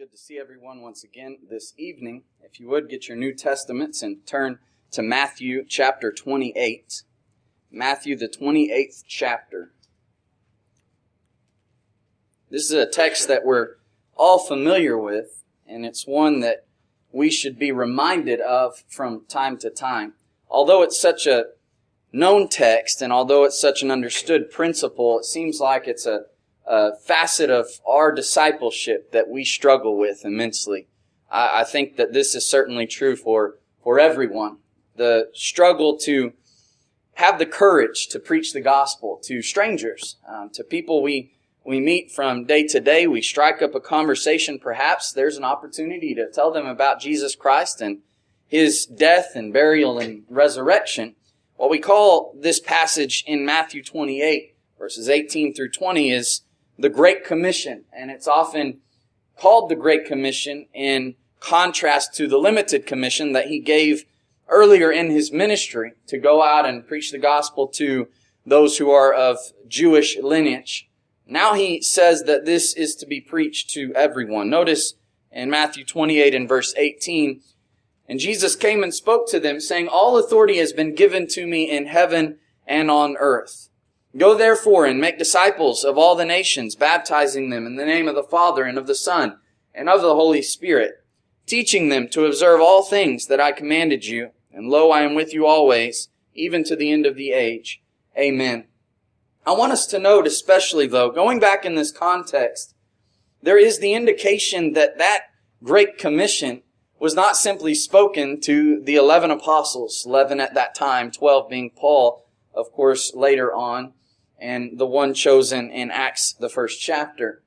Good to see everyone once again this evening. If you would, get your New Testaments and turn to Matthew chapter 28. Matthew, the 28th chapter. This is a text that we're all familiar with, and it's one that we should be reminded of from time to time. Although it's such a known text, and although it's such an understood principle, it seems like it's a facet of our discipleship that we struggle with immensely. I think that this is certainly true for everyone. The struggle to have the courage to preach the gospel to strangers, to people we meet from day to day. We strike up a conversation, perhaps there's an opportunity to tell them about Jesus Christ and His death and burial and resurrection. What we call this passage in Matthew 28, verses 18 through 20 is the Great Commission, and it's often called the Great Commission in contrast to the limited commission that He gave earlier in His ministry to go out and preach the gospel to those who are of Jewish lineage. Now He says that this is to be preached to everyone. Notice in Matthew 28 and verse 18, "And Jesus came and spoke to them, saying, All authority has been given to me in heaven and on earth. Go therefore and make disciples of all the nations, baptizing them in the name of the Father and of the Son and of the Holy Spirit, teaching them to observe all things that I commanded you. And lo, I am with you always, even to the end of the age. Amen." I want us to note especially, though, going back in this context, there is the indication that that Great Commission was not simply spoken to the 11 apostles, 11 at that time, 12 being Paul, of course, later on, and the one chosen in Acts, the first chapter.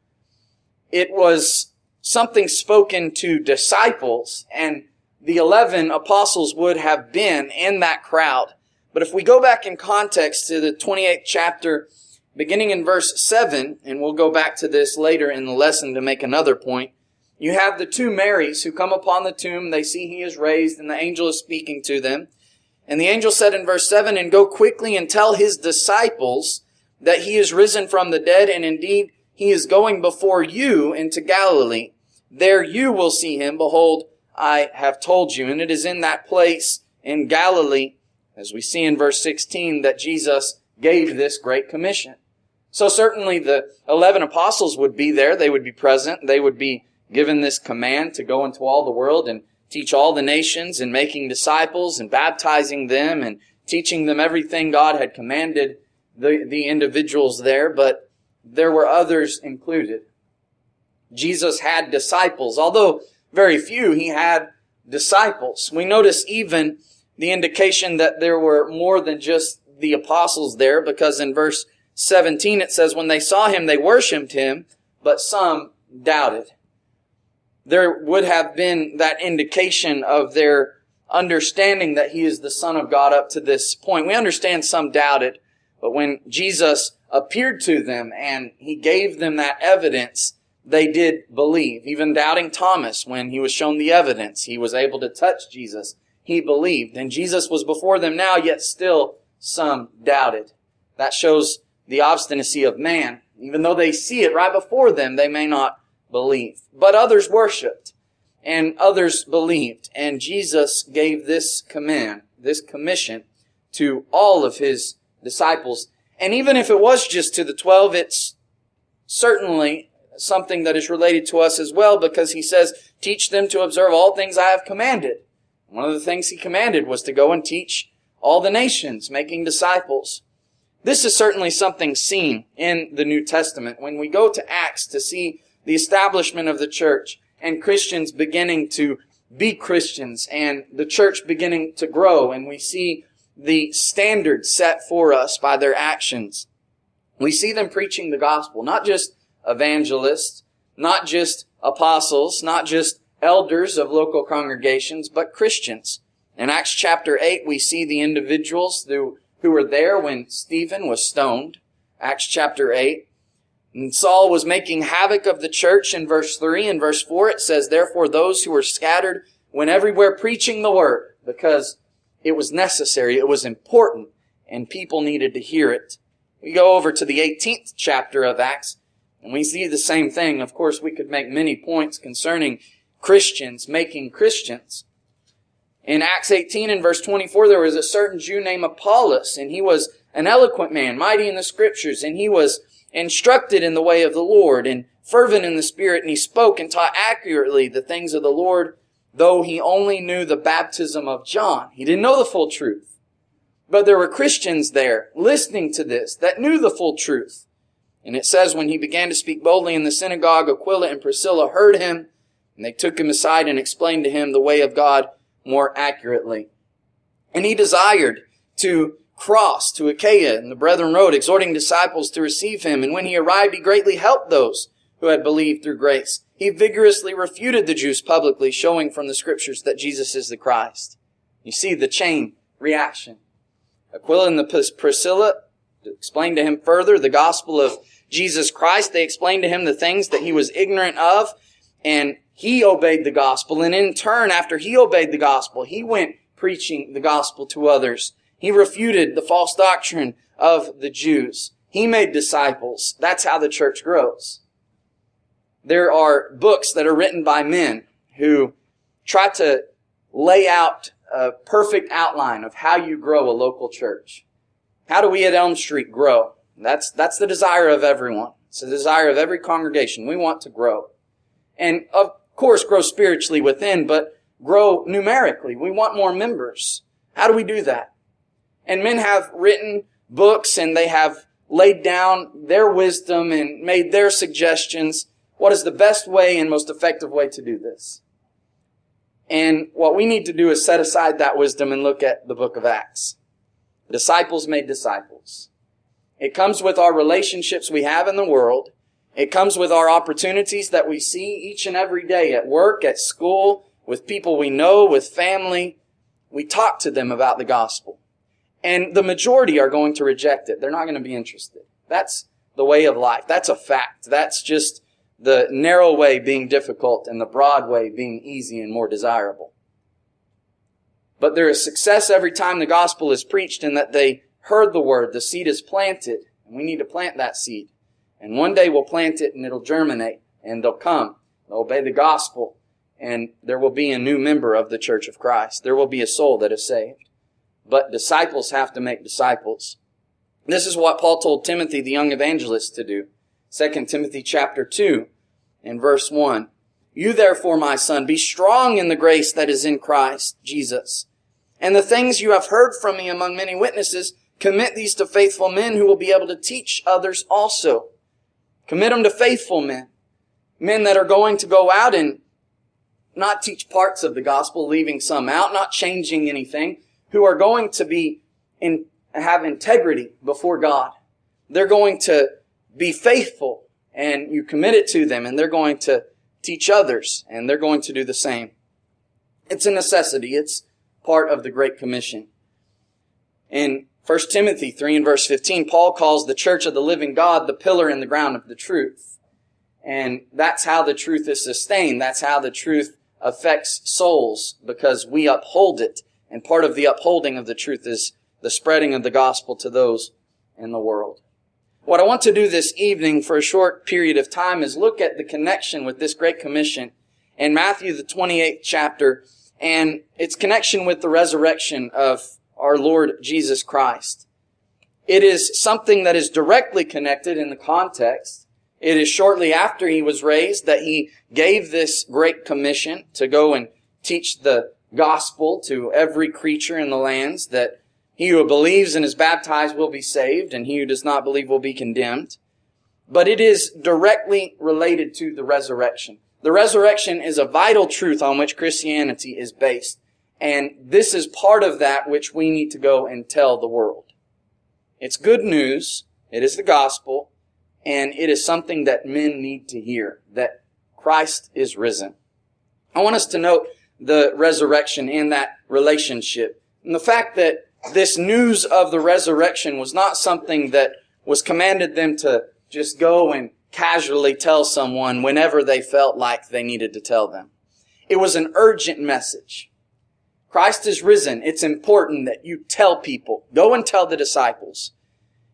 It was something spoken to disciples, and the 11 apostles would have been in that crowd. But if we go back in context to the 28th chapter, beginning in verse 7, and we'll go back to this later in the lesson to make another point, you have the two Marys who come upon the tomb. They see He is raised, and the angel is speaking to them. And the angel said in verse 7, "And go quickly and tell His disciples that He is risen from the dead, and indeed He is going before you into Galilee. There you will see Him. Behold, I have told you." And it is in that place in Galilee, as we see in verse 16, that Jesus gave this Great Commission. So certainly the 11 apostles would be there. They would be present. They would be given this command to go into all the world and teach all the nations, and making disciples and baptizing them and teaching them everything God had commanded the individuals there. But there were others included. Jesus had disciples. Although very few, He had disciples. We notice even the indication that there were more than just the apostles there, because in verse 17 it says, "When they saw Him, they worshipped Him, but some doubted." There would have been that indication of their understanding that He is the Son of God up to this point. We understand some doubted, but when Jesus appeared to them and He gave them that evidence, they did believe. Even doubting Thomas, when he was shown the evidence, he was able to touch Jesus. He believed. And Jesus was before them now, yet still some doubted. That shows the obstinacy of man. Even though they see it right before them, they may not believe. But others worshipped, and others believed. And Jesus gave this command, this commission, to all of His disciples. And even if it was just to the 12, it's certainly something that is related to us as well, because He says, "Teach them to observe all things I have commanded." One of the things He commanded was to go and teach all the nations, making disciples. This is certainly something seen in the New Testament. When we go to Acts to see the establishment of the church and Christians beginning to be Christians and the church beginning to grow, and we see the standards set for us by their actions. We see them preaching the gospel, not just evangelists, not just apostles, not just elders of local congregations, but Christians. In Acts chapter 8, we see the individuals who were there when Stephen was stoned. Acts chapter 8. And Saul was making havoc of the church in verse 3. In verse 4 it says, "Therefore those who were scattered went everywhere preaching the word," because it was necessary, it was important, and people needed to hear it. We go over to the 18th chapter of Acts, And we see the same thing. Of course, we could make many points concerning Christians making Christians. In Acts 18 and verse 24, there was a certain Jew named Apollos, and he was an eloquent man, mighty in the Scriptures, and he was instructed in the way of the Lord, and fervent in the Spirit, and he spoke and taught accurately the things of the Lord, though he only knew the baptism of John. He didn't know the full truth. But there were Christians there listening to this that knew the full truth. And it says, when he began to speak boldly in the synagogue, Aquila and Priscilla heard him, and they took him aside and explained to him the way of God more accurately. And he desired to cross to Achaia, and the brethren wrote, exhorting disciples to receive him. And when he arrived, he greatly helped those who had believed through grace. He vigorously refuted the Jews publicly, showing from the Scriptures that Jesus is the Christ. You see the chain reaction. Aquila and Priscilla explained to him further the gospel of Jesus Christ. They explained to him the things that he was ignorant of, and he obeyed the gospel. And in turn, after he obeyed the gospel, he went preaching the gospel to others. He refuted the false doctrine of the Jews. He made disciples. That's how the church grows. There are books that are written by men who try to lay out a perfect outline of how you grow a local church. How do we at Elm Street grow? That's the desire of everyone. It's the desire of every congregation. We want to grow. And of course, grow spiritually within, but grow numerically. We want more members. How do we do that? And men have written books, and they have laid down their wisdom and made their suggestions. What is the best way and most effective way to do this? And what we need to do is set aside that wisdom and look at the book of Acts. Disciples made disciples. It comes with our relationships we have in the world. It comes with our opportunities that we see each and every day at work, at school, with people we know, with family. We talk to them about the gospel. And the majority are going to reject it. They're not going to be interested. That's the way of life. That's a fact. That's just the narrow way being difficult and the broad way being easy and more desirable. But there is success every time the gospel is preached in that they heard the word. The seed is planted, and we need to plant that seed. And one day we'll plant it and it'll germinate, and they'll come. They'll obey the gospel, and there will be a new member of the Church of Christ. There will be a soul that is saved. But disciples have to make disciples. This is what Paul told Timothy, the young evangelist, to do. 2 Timothy chapter 2 and verse 1. You therefore, my son, be strong in the grace that is in Christ Jesus. And the things you have heard from me among many witnesses, commit these to faithful men who will be able to teach others also. Commit them to faithful men. Men that are going to go out and not teach parts of the gospel, leaving some out, not changing anything, who are going to have integrity before God. They're going to be faithful, and you commit it to them, and they're going to teach others, and they're going to do the same. It's a necessity. It's part of the Great Commission. In 1 Timothy 3 and verse 15, Paul calls the church of the living God the pillar and the ground of the truth. And that's how the truth is sustained. That's how the truth affects souls, because we uphold it. And part of the upholding of the truth is the spreading of the gospel to those in the world. What I want to do this evening for a short period of time is look at the connection with this Great Commission in Matthew, the 28th chapter, and its connection with the resurrection of our Lord Jesus Christ. It is something that is directly connected in the context. It is shortly after he was raised that he gave this Great Commission to go and teach the gospel to every creature in the lands, that he who believes and is baptized will be saved, and he who does not believe will be condemned. But it is directly related to the resurrection. The resurrection is a vital truth on which Christianity is based. And this is part of that which we need to go and tell the world. It's good news. It is the gospel. And it is something that men need to hear, that Christ is risen. I want us to note the resurrection in that relationship. And the fact that this news of the resurrection was not something that was commanded them to just go and casually tell someone whenever they felt like they needed to tell them. It was an urgent message. Christ is risen. It's important that you tell people. Go and tell the disciples.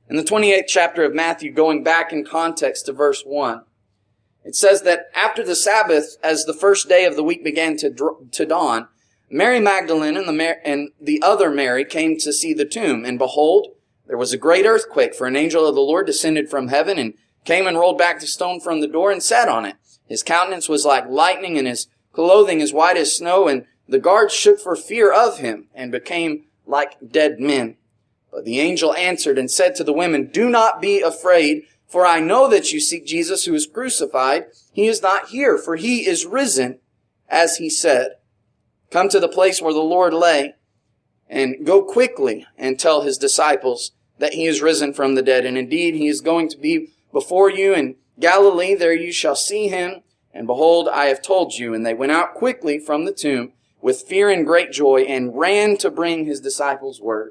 In the 28th chapter of Matthew, going back in context to verse 1, it says that after the Sabbath, as the first day of the week began to dawn, Mary Magdalene and the other Mary came to see the tomb. And behold, there was a great earthquake, for an angel of the Lord descended from heaven and came and rolled back the stone from the door and sat on it. His countenance was like lightning and his clothing as white as snow, and the guards shook for fear of him and became like dead men. But the angel answered and said to the women, "Do not be afraid, for I know that you seek Jesus who is crucified. He is not here, for he is risen, as he said. Come to the place where the Lord lay, and go quickly and tell his disciples that he is risen from the dead. And indeed, he is going to be before you in Galilee. There you shall see him. And behold, I have told you." And they went out quickly from the tomb with fear and great joy and ran to bring his disciples word.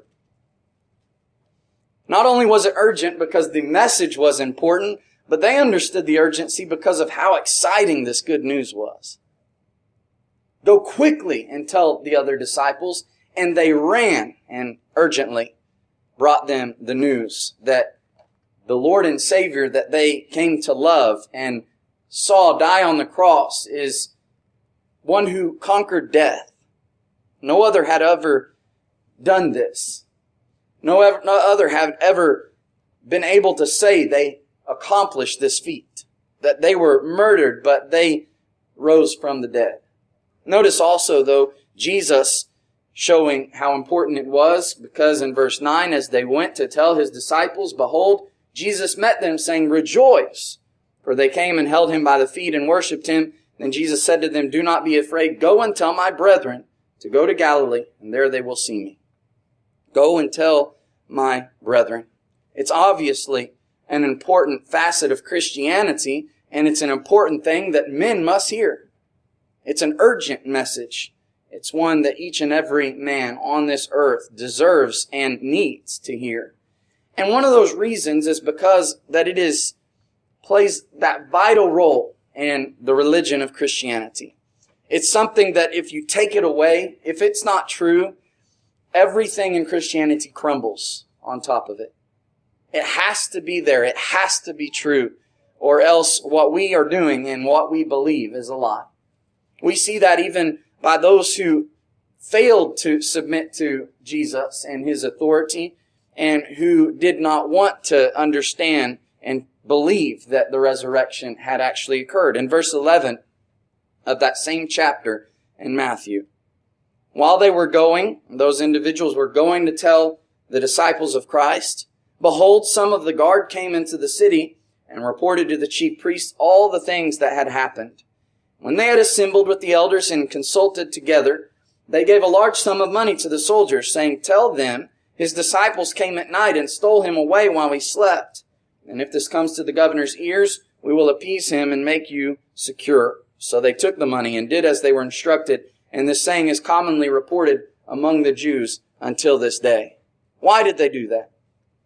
Not only was it urgent because the message was important, but they understood the urgency because of how exciting this good news was. Go quickly and tell the other disciples. And they ran and urgently brought them the news that the Lord and Savior that they came to love and saw die on the cross is one who conquered death. No other had ever done this. No other had ever been able to say they accomplished this feat. That they were murdered, but they rose from the dead. Notice also, though, Jesus showing how important it was, because in verse 9, as they went to tell his disciples, behold, Jesus met them, saying, "Rejoice!" For they came and held him by the feet and worshipped him. Then Jesus said to them, "Do not be afraid. Go and tell my brethren to go to Galilee, and there they will see me." Go and tell my brethren. It's obviously an important facet of Christianity, and it's an important thing that men must hear. It's an urgent message. It's one that each and every man on this earth deserves and needs to hear. And one of those reasons is because that it plays that vital role in the religion of Christianity. It's something that if you take it away, if it's not true, everything in Christianity crumbles on top of it. It has to be there. It has to be true. Or else what we are doing and what we believe is a lie. We see that even by those who failed to submit to Jesus and his authority and who did not want to understand and believe that the resurrection had actually occurred. In verse 11 of that same chapter in Matthew, while they were going, those individuals were going to tell the disciples of Christ, behold, some of the guard came into the city and reported to the chief priests all the things that had happened. When they had assembled with the elders and consulted together, they gave a large sum of money to the soldiers, saying, "Tell them, his disciples came at night and stole him away while he slept. And if this comes to the governor's ears, we will appease him and make you secure." So they took the money and did as they were instructed. And this saying is commonly reported among the Jews until this day. Why did they do that?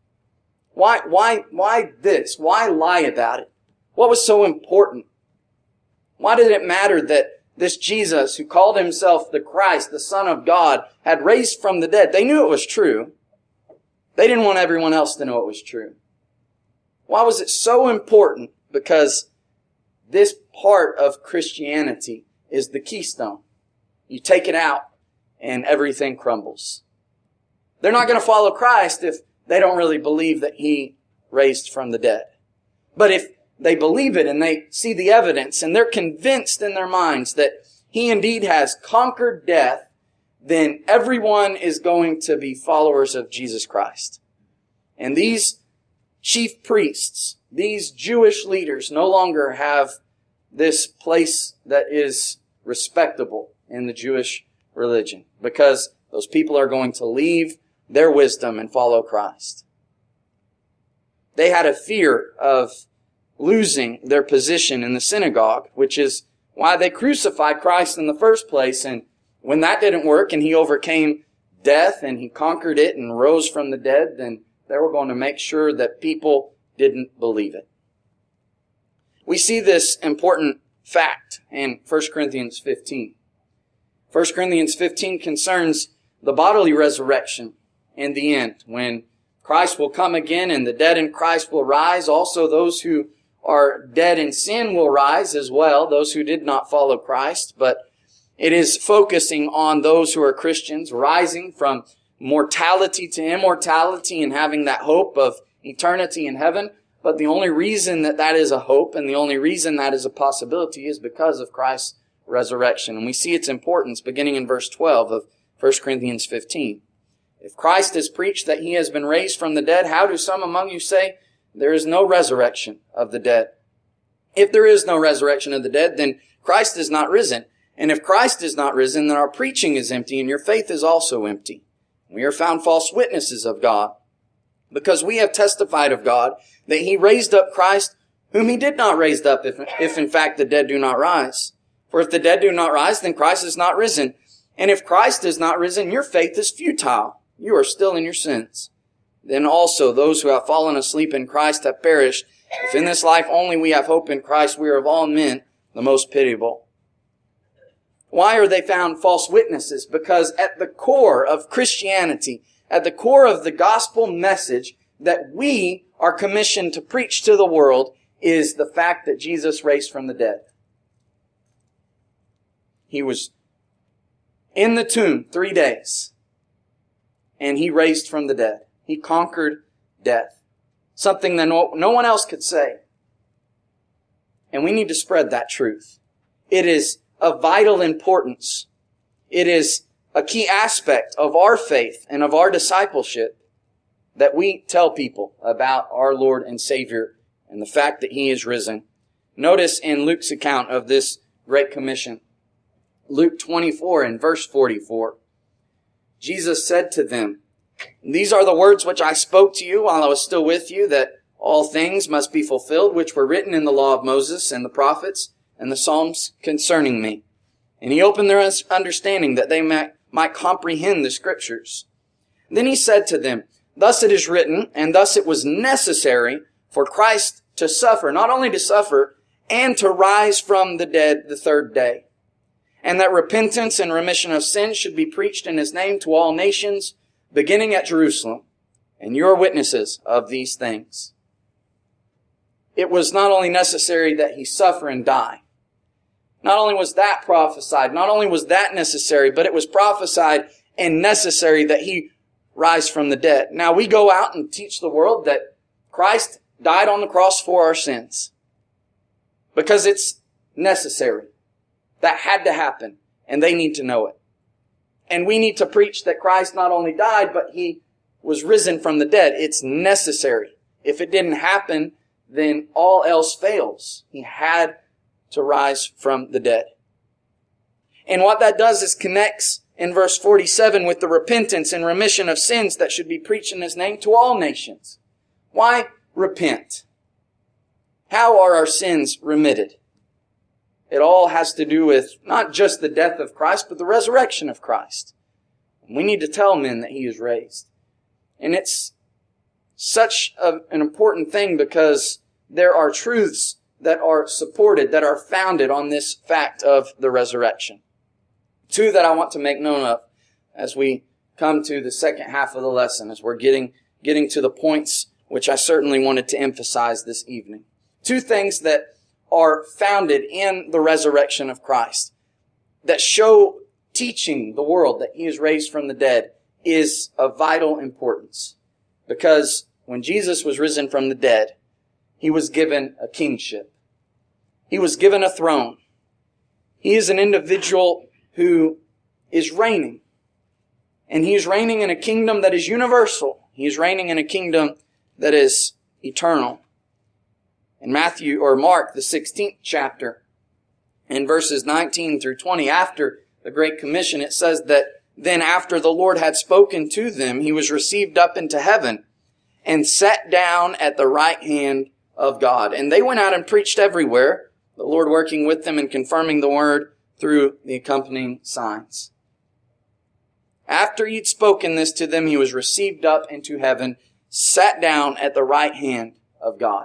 Why this? Why lie about it? What was so important? Why did it matter that this Jesus, who called himself the Christ, the Son of God, had raised from the dead? They knew it was true. They didn't want everyone else to know it was true. Why was it so important? Because this part of Christianity is the keystone. You take it out and everything crumbles. They're not going to follow Christ if they don't really believe that he raised from the dead. But if they believe it and they see the evidence and they're convinced in their minds that he indeed has conquered death, then everyone is going to be followers of Jesus Christ. And these chief priests, these Jewish leaders, no longer have this place that is respectable in the Jewish religion, because those people are going to leave their wisdom and follow Christ. They had a fear of losing their position in the synagogue, which is why they crucified Christ in the first place. And when that didn't work and he overcame death and he conquered it and rose from the dead, then they were going to make sure that people didn't believe it. We see this important fact in 1 Corinthians 15. 1 Corinthians 15 concerns the bodily resurrection in the end, when Christ will come again and the dead in Christ will rise. Also, those who are dead in sin will rise as well, those who did not follow Christ. But it is focusing on those who are Christians, rising from mortality to immortality and having that hope of eternity in heaven. But the only reason that that is a hope and the only reason that is a possibility is because of Christ's resurrection. And we see its importance beginning in verse 12 of 1 Corinthians 15. If Christ has preached that he has been raised from the dead, how do some among you say there is no resurrection of the dead? If there is no resurrection of the dead, then Christ is not risen. And if Christ is not risen, then our preaching is empty and your faith is also empty. We are found false witnesses of God, because we have testified of God that he raised up Christ, whom he did not raise up, if in fact the dead do not rise. For if the dead do not rise, then Christ is not risen. And if Christ is not risen, your faith is futile. You are still in your sins. Then also those who have fallen asleep in Christ have perished. If in this life only we have hope in Christ, we are of all men the most pitiable. Why are they found false witnesses? Because at the core of Christianity, at the core of the gospel message that we are commissioned to preach to the world, is the fact that Jesus raised from the dead. He was in the tomb 3 days, and he raised from the dead. He conquered death. Something that no one else could say. And we need to spread that truth. It is of vital importance. It is a key aspect of our faith and of our discipleship that we tell people about our Lord and Savior and the fact that he is risen. Notice in Luke's account of this Great Commission, Luke 24 and verse 44, Jesus said to them, "These are the words which I spoke to you while I was still with you, that all things must be fulfilled which were written in the law of Moses and the prophets and the Psalms concerning me." And he opened their understanding that they might comprehend the Scriptures. Then he said to them, "Thus it is written, and thus it was necessary for Christ to suffer," not only to suffer, "and to rise from the dead the third day. And that repentance and remission of sins should be preached in his name to all nations, beginning at Jerusalem. And you are witnesses of these things." It was not only necessary that he suffer and die. Not only was that prophesied, not only was that necessary, but it was prophesied and necessary that he rise from the dead. Now we go out and teach the world that Christ died on the cross for our sins, because it's necessary. That had to happen, and they need to know it. And we need to preach that Christ not only died, but he was risen from the dead. It's necessary. If it didn't happen, then all else fails. He had to rise from the dead. And what that does is connects in verse 47 with the repentance and remission of sins that should be preached in his name to all nations. Why repent? How are our sins remitted? It all has to do with not just the death of Christ, but the resurrection of Christ. We need to tell men that he is raised. And it's such an important thing because there are truths that are supported, that are founded on this fact of the resurrection. Two that I want to make known of as we come to the second half of the lesson, as we're getting to the points which I certainly wanted to emphasize this evening. Two things that are founded in the resurrection of Christ that show teaching the world that he is raised from the dead is of vital importance. Because when Jesus was risen from the dead, he was given a kingship. He was given a throne. He is an individual who is reigning. And he is reigning in a kingdom that is universal. He is reigning in a kingdom that is eternal. In Mark, the 16th chapter, in verses 19 through 20, after the Great Commission, it says that then after the Lord had spoken to them, he was received up into heaven and sat down at the right hand of God. And they went out and preached everywhere, the Lord working with them and confirming the word through the accompanying signs. After he'd spoken this to them, he was received up into heaven, sat down at the right hand of God.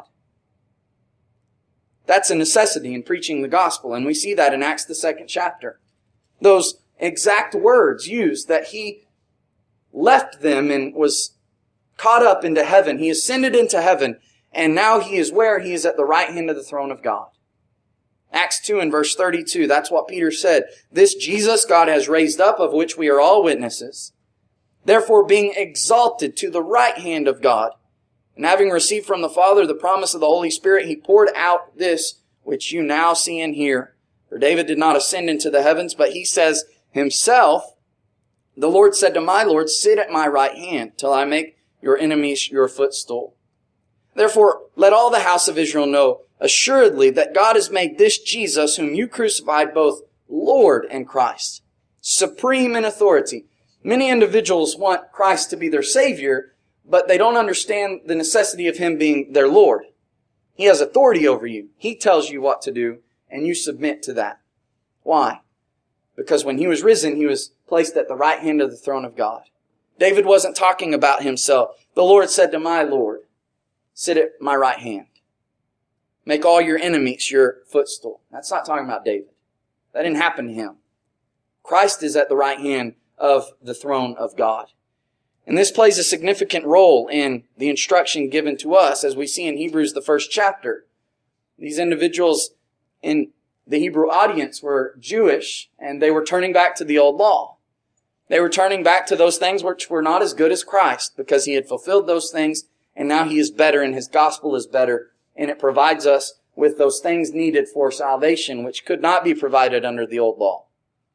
That's a necessity in preaching the gospel, and we see that in Acts the 2nd chapter. Those exact words used, that he left them and was caught up into heaven. He ascended into heaven. And now he is where? He is at the right hand of the throne of God. Acts 2 and verse 32, that's what Peter said. This Jesus God has raised up, of which we are all witnesses. Therefore, being exalted to the right hand of God, and having received from the Father the promise of the Holy Spirit, he poured out this which you now see and hear. For David did not ascend into the heavens, but he says himself, the Lord said to my Lord, sit at my right hand till I make your enemies your footstool. Therefore, let all the house of Israel know assuredly that God has made this Jesus, whom you crucified, both Lord and Christ, supreme in authority. Many individuals want Christ to be their Savior, but they don't understand the necessity of Him being their Lord. He has authority over you. He tells you what to do, and you submit to that. Why? Because when He was risen, He was placed at the right hand of the throne of God. David wasn't talking about himself. The Lord said to my Lord, sit at my right hand. Make all your enemies your footstool. That's not talking about David. That didn't happen to him. Christ is at the right hand of the throne of God. And this plays a significant role in the instruction given to us, as we see in Hebrews, the first chapter. These individuals in the Hebrew audience were Jewish, and they were turning back to the old law. They were turning back to those things which were not as good as Christ, because He had fulfilled those things, and now He is better, and His gospel is better, and it provides us with those things needed for salvation, which could not be provided under the old law.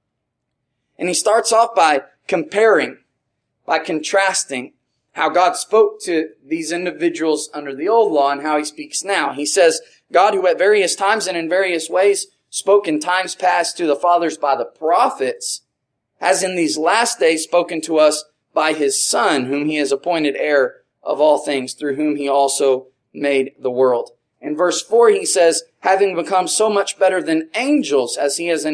And he starts off by comparing, by contrasting how God spoke to these individuals under the old law and how He speaks now. He says, God, who at various times and in various ways spoke in times past to the fathers by the prophets, has in these last days spoken to us by His Son, whom He has appointed heir of all things, through whom He also made the world. In verse 4 he says, having become so much better than angels, as He has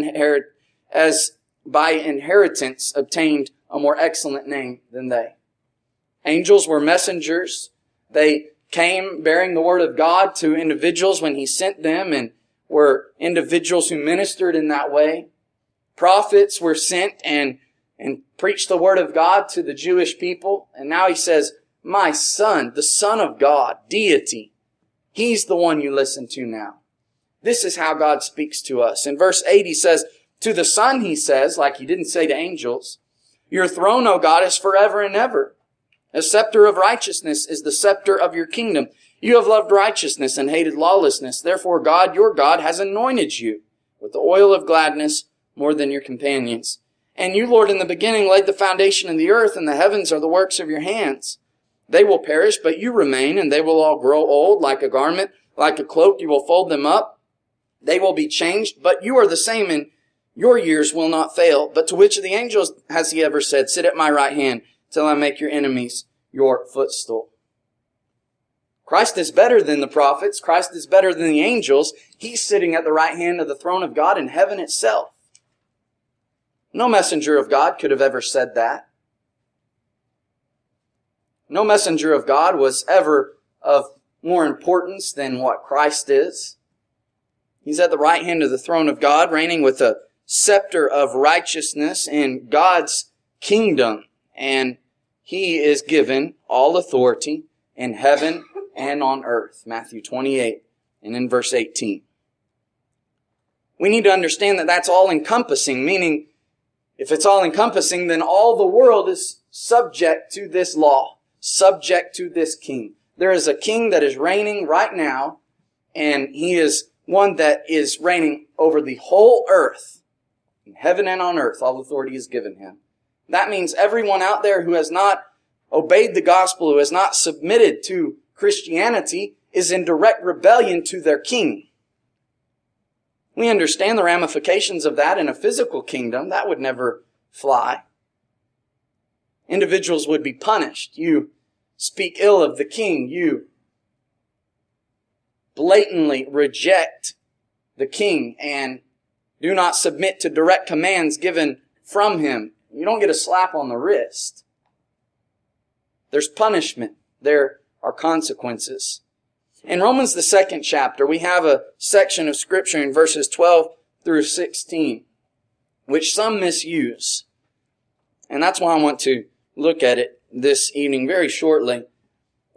as by inheritance obtained a more excellent name than they. Angels were messengers. They came bearing the word of God to individuals when He sent them, and were individuals who ministered in that way. Prophets were sent and preached the word of God to the Jewish people. And now He says, my Son, the Son of God, deity, He's the one you listen to now. This is how God speaks to us. In verse 8 He says, to the Son He says, like He didn't say to angels, your throne, O God, is forever and ever. A scepter of righteousness is the scepter of your kingdom. You have loved righteousness and hated lawlessness. Therefore God, your God, has anointed you with the oil of gladness more than your companions. And you, Lord, in the beginning laid the foundation of the earth, and the heavens are the works of your hands. They will perish, but you remain, and they will all grow old like a garment, like a cloak. You will fold them up. They will be changed, but you are the same, and your years will not fail. But to which of the angels has He ever said, sit at my right hand till I make your enemies your footstool? Christ is better than the prophets. Christ is better than the angels. He's sitting at the right hand of the throne of God in heaven itself. No messenger of God could have ever said that. No messenger of God was ever of more importance than what Christ is. He's at the right hand of the throne of God, reigning with a scepter of righteousness in God's kingdom. And He is given all authority in heaven and on earth. Matthew 28 and in verse 18. We need to understand that that's all-encompassing, meaning if it's all-encompassing, then all the world is subject to this law, subject to this king. There is a king that is reigning right now, and He is one that is reigning over the whole earth. In heaven and on earth, all authority is given Him. That means everyone out there who has not obeyed the gospel, who has not submitted to Christianity, is in direct rebellion to their king. We understand the ramifications of that in a physical kingdom. That would never fly. Individuals would be punished. You speak ill of the king. You blatantly reject the king and do not submit to direct commands given from him. You don't get a slap on the wrist. There's punishment. There are consequences. In Romans, the 2nd chapter, we have a section of Scripture in verses 12 through 16, which some misuse. And that's why I want to look at it this evening very shortly.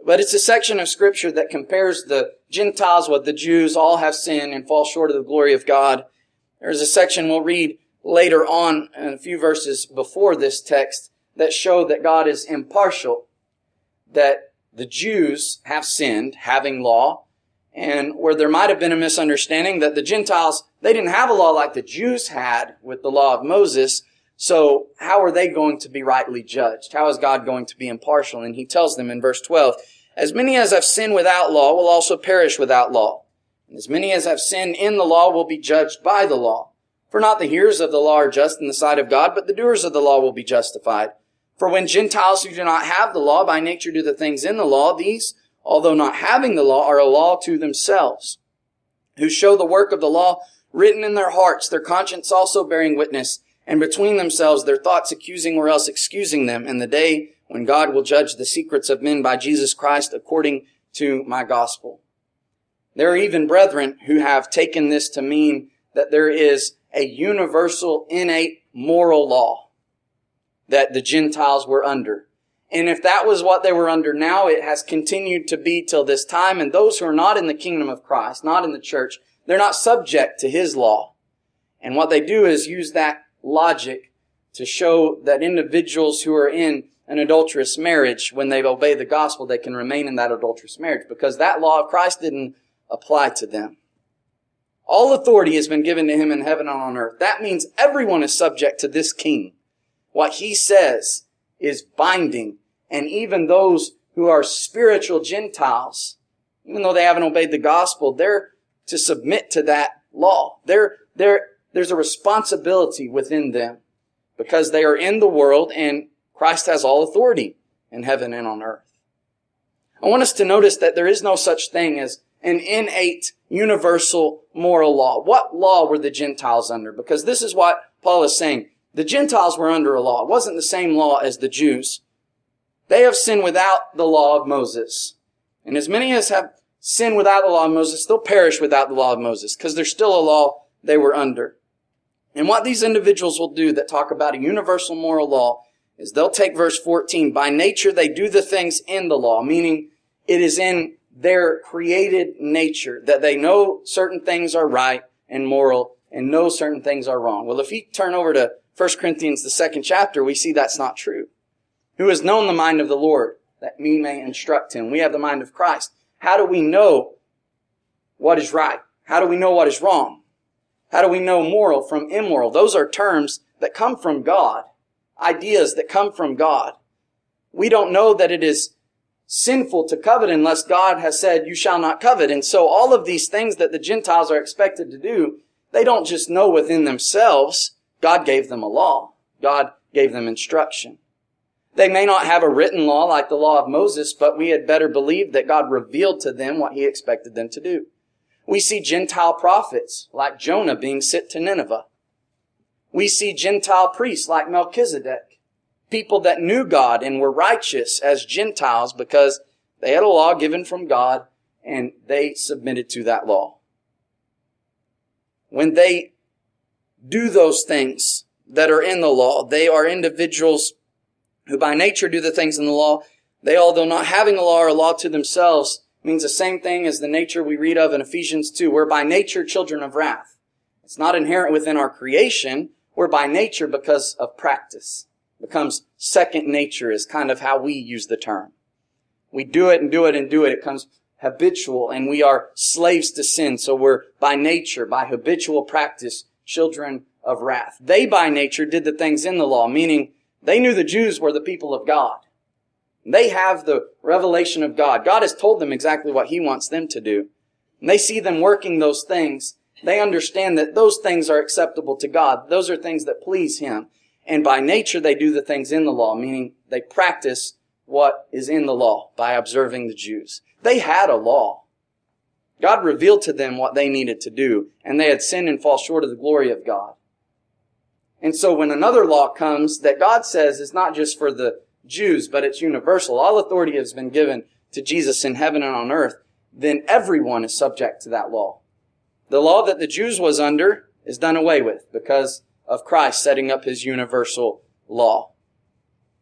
But it's a section of Scripture that compares the Gentiles with the Jews. All have sinned and fall short of the glory of God. There's a section we'll read later on, in a few verses before this text, that show that God is impartial, that the Jews have sinned, having law, and where there might have been a misunderstanding that the Gentiles, they didn't have a law like the Jews had with the law of Moses, so how are they going to be rightly judged? How is God going to be impartial? And he tells them in verse 12, as many as have sinned without law will also perish without law. And as many as have sinned in the law will be judged by the law. For not the hearers of the law are just in the sight of God, but the doers of the law will be justified. For when Gentiles who do not have the law by nature do the things in the law, these, although not having the law, are a law to themselves, who show the work of the law written in their hearts, their conscience also bearing witness, and between themselves their thoughts accusing or else excusing them in the day when God will judge the secrets of men by Jesus Christ according to my gospel. There are even brethren who have taken this to mean that there is a universal innate moral law that the Gentiles were under. And if that was what they were under now, it has continued to be till this time. And those who are not in the kingdom of Christ, not in the church, they're not subject to His law. And what they do is use that logic to show that individuals who are in an adulterous marriage, when they obey the gospel, they can remain in that adulterous marriage because that law of Christ didn't apply to them. All authority has been given to Him in heaven and on earth. That means everyone is subject to this King. What He says is binding. And even those who are spiritual Gentiles, even though they haven't obeyed the gospel, they're to submit to that law. There's a responsibility within them because they are in the world and Christ has all authority in heaven and on earth. I want us to notice that there is no such thing as an innate, universal moral law. What law were the Gentiles under? Because this is what Paul is saying. The Gentiles were under a law. It wasn't the same law as the Jews. They have sinned without the law of Moses. And as many as have sinned without the law of Moses, they'll perish without the law of Moses because there's still a law they were under. And what these individuals will do that talk about a universal moral law is they'll take verse 14. By nature, they do the things in the law, meaning it is in their created nature that they know certain things are right and moral and know certain things are wrong. Well, if you turn over to 1 Corinthians, the 2nd chapter, we see that's not true. Who has known the mind of the Lord, that we may instruct him? We have the mind of Christ. How do we know what is right? How do we know what is wrong? How do we know moral from immoral? Those are terms that come from God, ideas that come from God. We don't know that it is sinful to covet unless God has said, you shall not covet. And so all of these things that the Gentiles are expected to do, they don't just know within themselves. God gave them a law. God gave them instruction. They may not have a written law like the law of Moses, but we had better believe that God revealed to them what He expected them to do. We see Gentile prophets like Jonah being sent to Nineveh. We see Gentile priests like Melchizedek, people that knew God and were righteous as Gentiles because they had a law given from God and they submitted to that law. When they do those things that are in the law, they are individuals who by nature do the things in the law. They, although not having a law, are a law to themselves, means the same thing as the nature we read of in Ephesians 2. We're by nature children of wrath. It's not inherent within our creation. We're by nature because of practice. It becomes second nature is kind of how we use the term. We do it and do it and do it. It becomes habitual and we are slaves to sin. So we're by nature, by habitual practice, children of wrath. They by nature did the things in the law, meaning they knew the Jews were the people of God. They have the revelation of God. God has told them exactly what He wants them to do. And they see them working those things. They understand that those things are acceptable to God. Those are things that please Him. And by nature, they do the things in the law, meaning they practice what is in the law by observing the Jews. They had a law. God revealed to them what they needed to do, and they had sinned and fall short of the glory of God. And so when another law comes that God says is not just for the Jews, but it's universal, all authority has been given to Jesus in heaven and on earth, then everyone is subject to that law. The law that the Jews was under is done away with because of Christ setting up His universal law.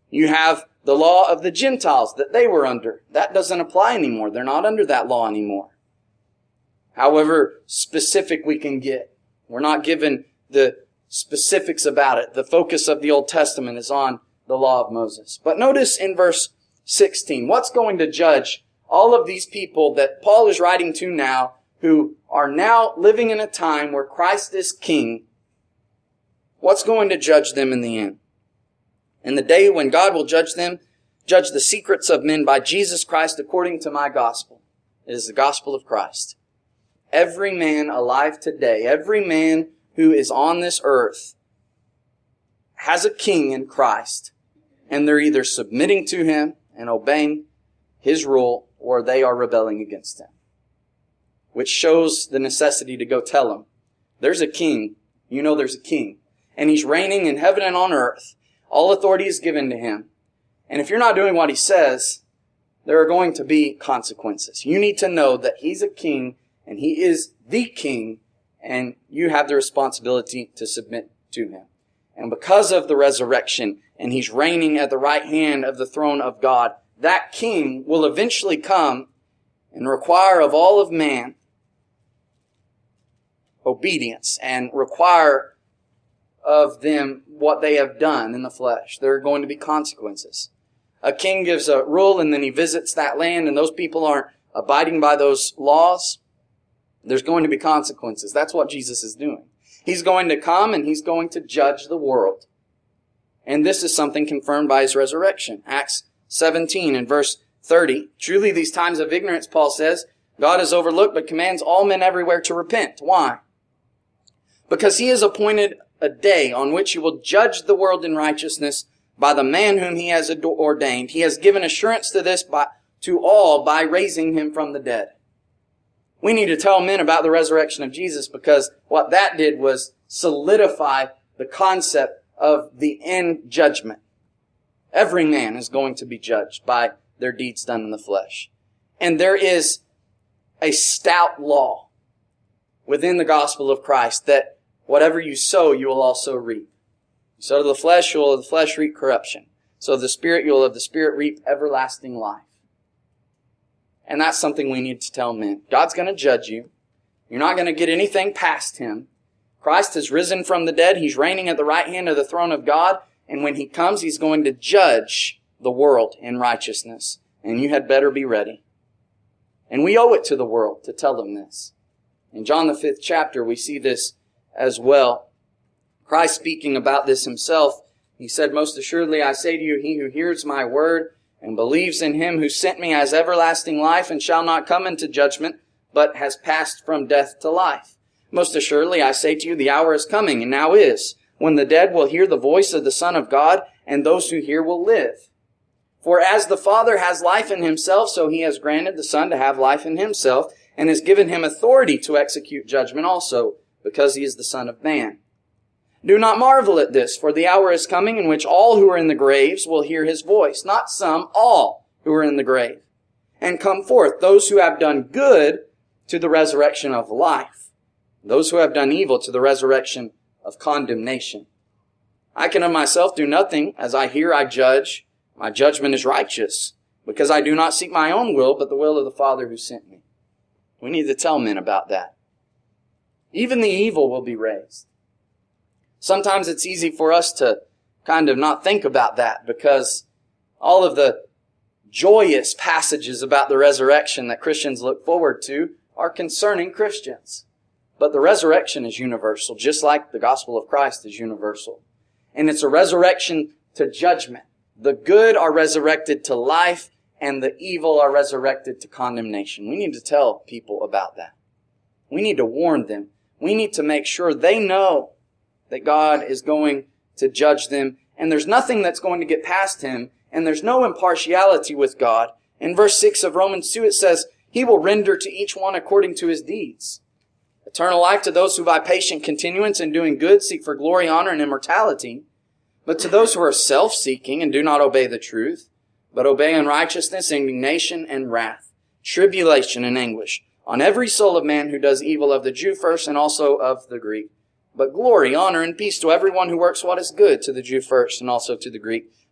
You have the law of the Gentiles that they were under. That doesn't apply anymore. They're not under that law anymore. However specific we can get. We're not given the specifics about it. The focus of the Old Testament is on the law of Moses. But notice in verse 16, what's going to judge all of these people that Paul is writing to now, who are now living in a time where Christ is king? What's going to judge them in the end? In the day when God will judge them, judge the secrets of men by Jesus Christ according to my gospel. It is the gospel of Christ. Every man alive today, every man who is on this earth has a king in Christ, and they're either submitting to him and obeying his rule, or they are rebelling against him. Which shows the necessity to go tell him, there's a king, you know there's a king, and he's reigning in heaven and on earth. All authority is given to him. And if you're not doing what he says, there are going to be consequences. You need to know that he's a king, and he is the king, and you have the responsibility to submit to him. And because of the resurrection, and he's reigning at the right hand of the throne of God, that king will eventually come and require of all of man obedience, and require of them what they have done in the flesh. There are going to be consequences. A king gives a rule, and then he visits that land, and those people aren't abiding by those laws. There's going to be consequences. That's what Jesus is doing. He's going to come and he's going to judge the world. And this is something confirmed by his resurrection. Acts 17 and verse 30. Truly these times of ignorance, Paul says, God has overlooked but commands all men everywhere to repent. Why? Because he has appointed a day on which he will judge the world in righteousness by the man whom he has ordained. He has given assurance to this to all by raising him from the dead. We need to tell men about the resurrection of Jesus, because what that did was solidify the concept of the end judgment. Every man is going to be judged by their deeds done in the flesh. And there is a stout law within the gospel of Christ that whatever you sow, you will also reap. You sow to the flesh, you will of the flesh reap corruption. So of the Spirit, you will of the Spirit reap everlasting life. And that's something we need to tell men. God's going to judge you. You're not going to get anything past him. Christ has risen from the dead. He's reigning at the right hand of the throne of God. And when he comes, he's going to judge the world in righteousness. And you had better be ready. And we owe it to the world to tell them this. In John the 5th chapter, we see this as well. Christ speaking about this himself, he said, Most assuredly I say to you, he who hears my word and believes in him who sent me has everlasting life and shall not come into judgment, but has passed from death to life. Most assuredly I say to you, the hour is coming, and now is, when the dead will hear the voice of the Son of God, and those who hear will live. For as the Father has life in himself, so he has granted the Son to have life in himself, and has given him authority to execute judgment also, because he is the Son of Man. Do not marvel at this, for the hour is coming in which all who are in the graves will hear his voice. Not some, all who are in the grave. And come forth, those who have done good to the resurrection of life. Those who have done evil to the resurrection of condemnation. I can of myself do nothing. As I hear, I judge. My judgment is righteous, because I do not seek my own will, but the will of the Father who sent me. We need to tell men about that. Even the evil will be raised. Sometimes it's easy for us to kind of not think about that, because all of the joyous passages about the resurrection that Christians look forward to are concerning Christians. But the resurrection is universal, just like the gospel of Christ is universal. And it's a resurrection to judgment. The good are resurrected to life, and the evil are resurrected to condemnation. We need to tell people about that. We need to warn them. We need to make sure they know that God is going to judge them, and there's nothing that's going to get past him, and there's no impartiality with God. In verse 6 of Romans 2, it says, He will render to each one according to his deeds. Eternal life to those who by patient continuance in doing good seek for glory, honor, and immortality. But to those who are self-seeking and do not obey the truth, but obey unrighteousness, indignation, and wrath, tribulation and anguish, on every soul of man who does evil, of the Jew first and also of the Greek. But glory, honor, and peace to everyone who works what is good, to the Jew first and also to the Greek.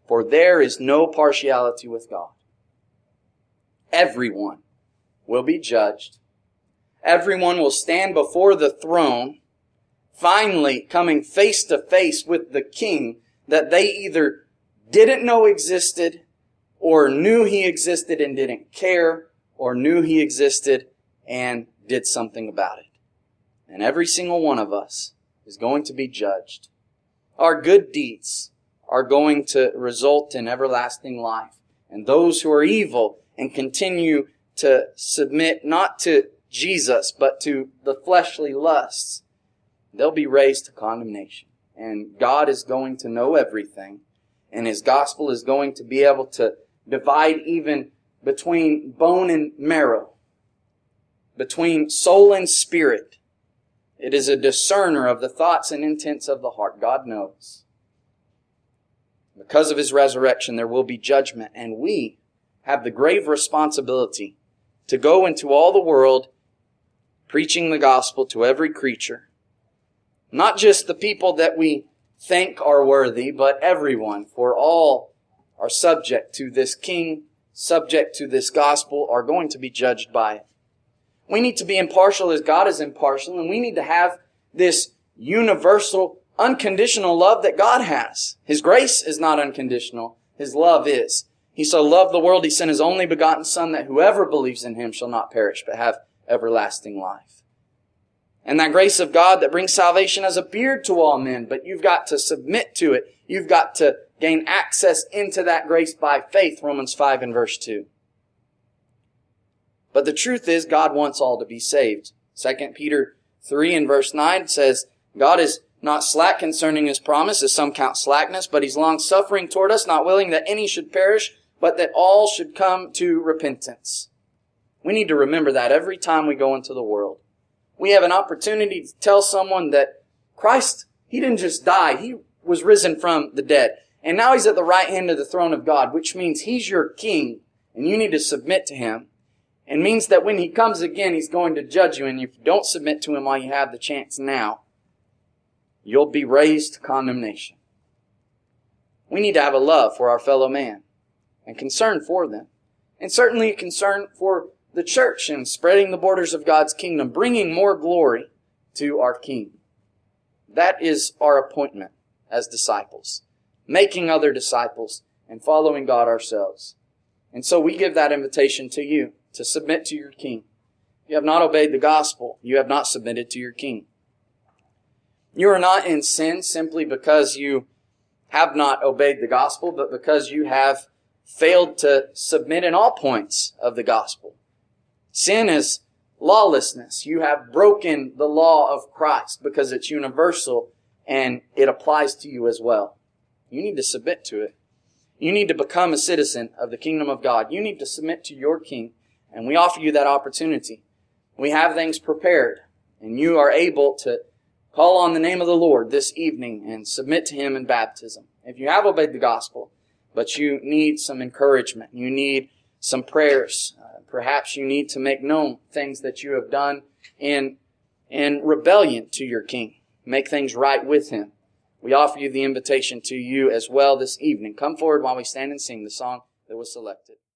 For there is no partiality with God. Everyone will be judged. Everyone will stand before the throne, finally coming face to face with the King that they either didn't know existed, or knew He existed and didn't care, or knew He existed and did something about it. And every single one of us is going to be judged. Our good deeds are going to result in everlasting life. And those who are evil and continue to submit not to Jesus, but to the fleshly lusts, they'll be raised to condemnation. And God is going to know everything. And His gospel is going to be able to divide even between bone and marrow, between soul and spirit. It is a discerner of the thoughts and intents of the heart. God knows. Because of His resurrection, there will be judgment. And we have the grave responsibility to go into all the world preaching the gospel to every creature. Not just the people that we think are worthy, but everyone. For all are subject to this King, subject to this gospel, are going to be judged by it. We need to be impartial as God is impartial, and we need to have this universal, unconditional love that God has. His grace is not unconditional. His love is. He so loved the world, He sent His only begotten Son, that whoever believes in Him shall not perish, but have everlasting life. And that grace of God that brings salvation has appeared to all men, but you've got to submit to it. You've got to gain access into that grace by faith, Romans 5 and verse 2. But the truth is, God wants all to be saved. 2 Peter 3 and verse 9 says, God is not slack concerning His promise, as some count slackness, but He's long-suffering toward us, not willing that any should perish, but that all should come to repentance. We need to remember that every time we go into the world. We have an opportunity to tell someone that Christ, He didn't just die, He was risen from the dead. And now He's at the right hand of the throne of God, which means He's your King, and you need to submit to Him. It means that when He comes again, He's going to judge you, and if you don't submit to Him while you have the chance now, you'll be raised to condemnation. We need to have a love for our fellow man and concern for them. And certainly a concern for the church and spreading the borders of God's kingdom, bringing more glory to our King. That is our appointment as disciples, making other disciples and following God ourselves. And so we give that invitation to you to submit to your King. You have not obeyed the gospel. You have not submitted to your King. You are not in sin simply because you have not obeyed the gospel, but because you have failed to submit in all points of the gospel. Sin is lawlessness. You have broken the law of Christ because it's universal and it applies to you as well. You need to submit to it. You need to become a citizen of the kingdom of God. You need to submit to your King, and we offer you that opportunity. We have things prepared, and you are able to call on the name of the Lord this evening and submit to Him in baptism. If you have obeyed the gospel, but you need some encouragement, you need some prayers, perhaps you need to make known things that you have done in rebellion to your King. Make things right with Him. We offer you the invitation to you as well this evening. Come forward while we stand and sing the song that was selected.